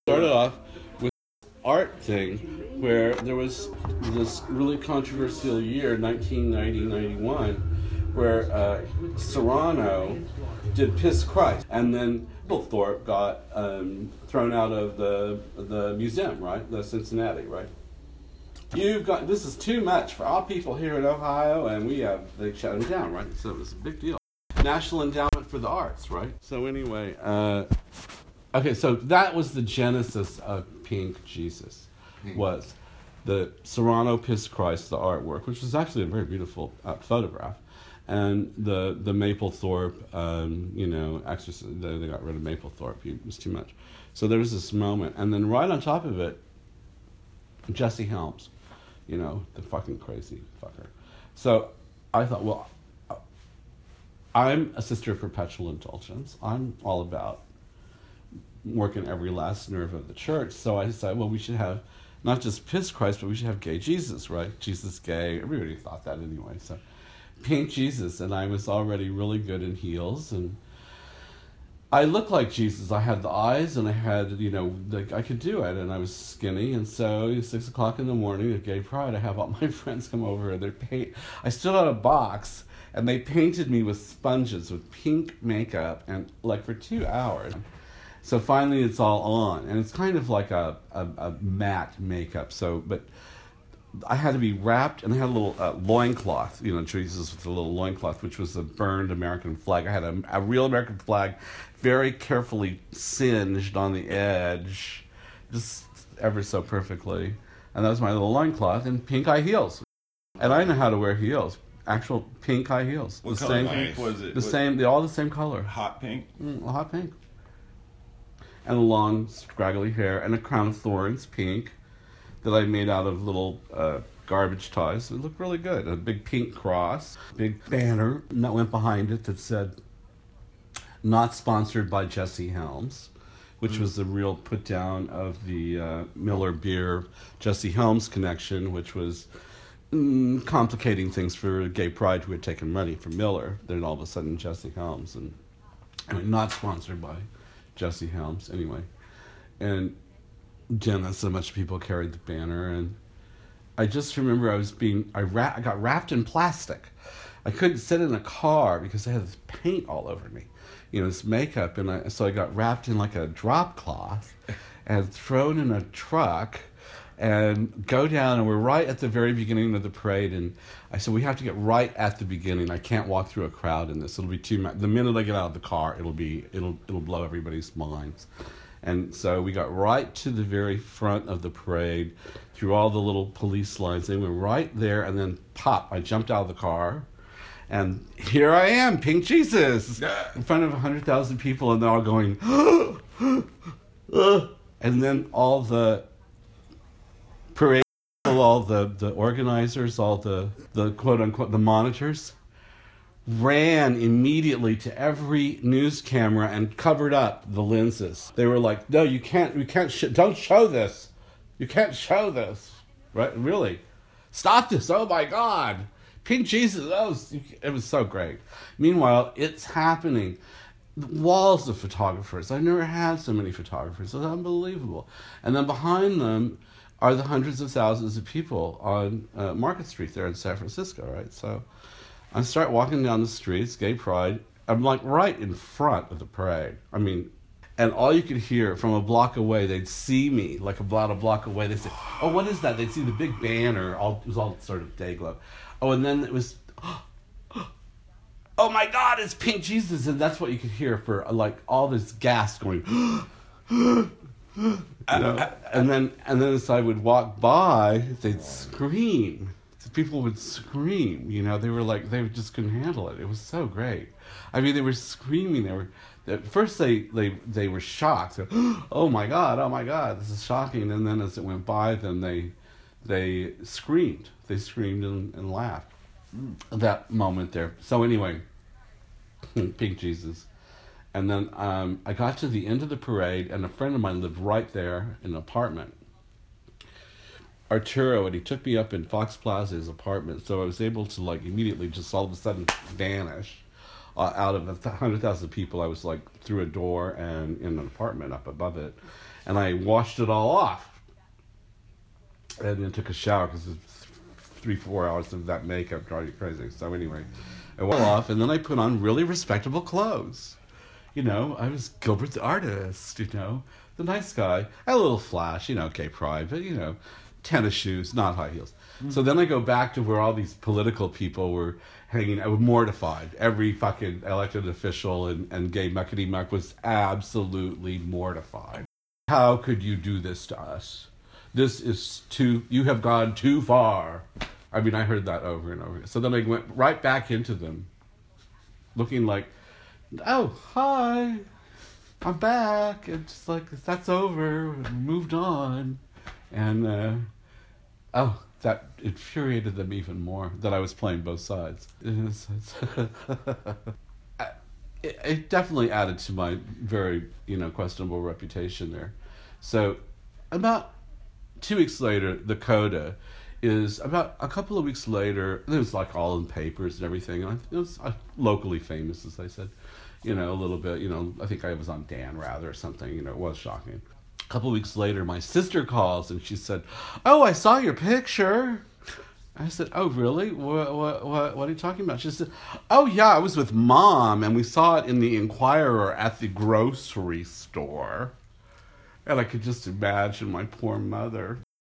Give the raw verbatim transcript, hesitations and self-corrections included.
Started off with art thing where there was this really controversial year, nineteen ninety ninety-one, where uh, Serrano did Piss Christ, and then Thorpe got um, thrown out of the the museum, right? The Cincinnati, right? You've got, this is too much for our people here in Ohio, and we have, they shut him down, right? So it was a big deal. National Endowment for the Arts, right? So anyway, uh, okay, so that was the genesis of Pink Jesus, was the Serrano Piss Christ, the artwork, which was actually a very beautiful uh, photograph, and the the Mapplethorpe, um, you know, exorcism. They, they got rid of Mapplethorpe. It was too much. So there was this moment, and then right on top of it, Jesse Helms, you know, the fucking crazy fucker. So I thought, well, I'm a sister of perpetual indulgence. I'm all about working every last nerve of the church. So I decided, well, we should have not just Piss Christ, but we should have gay Jesus, right? Jesus gay. Everybody thought that anyway. So Pink Jesus, and I was already really good in heels, and I looked like Jesus. I had the eyes, and I had, you know, like I could do it, and I was skinny. And so it was six o'clock in the morning at Gay Pride. I have all my friends come over, and they paint. I stood on a box, and they painted me with sponges with pink makeup, and like for two hours. So finally, it's all on, and it's kind of like a a, a matte makeup. So, but I had to be wrapped, and I had a little uh, loincloth, you know, Jesus with a little loincloth, which was a burned American flag. I had a, a real American flag, very carefully singed on the edge, just ever so perfectly. And that was my little loincloth, and pink high heels. And I know how to wear heels, actual pink high heels. What the color same, pink was it? The what? same, they all the same color. Hot pink? Mm, hot pink. And a long, scraggly hair, and a crown of thorns, pink, that I made out of little uh, garbage ties. It looked really good. A big pink cross, big banner that went behind it that said, "Not sponsored by Jesse Helms," which mm. was the real put down of the uh, Miller Beer Jesse Helms connection, which was mm, complicating things for Gay Pride, who had taken money from Miller. Then all of a sudden, Jesse Helms, and I mean, not sponsored by Jesse Helms, anyway. And Jenna, so much people carried the banner, and I just remember I was being, I, ra- I got wrapped in plastic. I couldn't sit in a car because I had this paint all over me, you know, this makeup, and I, so I got wrapped in like a drop cloth and thrown in a truck and go down, and we're right at the very beginning of the parade, and I said, we have to get right at the beginning. I can't walk through a crowd in this. It'll be too much. The minute I get out of the car, it'll be, it'll, it'll blow everybody's minds. And so we got right to the very front of the parade, through all the little police lines. They went right there, and then pop, I jumped out of the car, and here I am, Pink Jesus, in front of one hundred thousand people, and they're all going, and then all the parade people, all the, the organizers, all the, the quote-unquote, the monitors, ran immediately to every news camera and covered up the lenses. They were like, no, you can't, you can't, sh- don't show this. You can't show this. Right? Really? Stop this. Oh my God. Pink Jesus. Oh, it was so great. Meanwhile, it's happening. Walls of photographers. I've never had so many photographers. It's unbelievable. And then behind them are the hundreds of thousands of people on uh, Market Street there in San Francisco, right? So I start walking down the streets, Gay Pride. I'm like right in front of the parade. I mean, and all you could hear from a block away, they'd see me, like about a block away. They'd say, oh, what is that? They'd see the big banner. All, it was all sort of day glow. Oh, and then it was, oh my God, it's Pink Jesus. And that's what you could hear for like all this gas going, you know? and then and then as I would walk by, they'd scream. People would scream, you know, they were like, they just couldn't handle it. It was so great. I mean, they were screaming. They were, at first they, they, they were shocked. Oh my God, oh my God, this is shocking. And then as it went by, then they, they screamed. They screamed and, and laughed. Mm. That moment there. So anyway, Pink Jesus. And then um, I got to the end of the parade, and a friend of mine lived right there in an apartment. Arturo, and he took me up in Fox Plaza, his apartment, so I was able to like immediately just all of a sudden vanish uh, out of a th- hundred thousand people, I was like through a door and in an apartment up above it, and I washed it all off, and then took a shower because it's three, four hours of that makeup drive you crazy. So anyway, I washed it off, and then I put on really respectable clothes. You know, I was Gilbert the artist. You know, the nice guy. I had a little flash. You know, gay pride, but you know, tennis shoes, not high heels. Mm-hmm. So then I go back to where all these political people were hanging. I was mortified. Every fucking elected official and, and gay muckety muck was absolutely mortified. How could you do this to us? This is too, you have gone too far. I mean, I heard that over and over. So then I went right back into them, looking like, oh, hi, I'm back. It's just like, that's over, we moved on. And, uh, oh, that infuriated them even more, that I was playing both sides. It, it definitely added to my very, you know, questionable reputation there. So about two weeks later, the coda is about a couple of weeks later. It was like all in papers and everything. And it was uh, locally famous, as I said, you know, a little bit. You know, I think I was on Dan Rather or something. You know, it was shocking. A couple of weeks later, my sister calls and she said, "Oh, I saw your picture." I said, "Oh, really? What, what, what, what are you talking about?" She said, "Oh, yeah, I was with Mom and we saw it in the Inquirer at the grocery store." And I could just imagine my poor mother.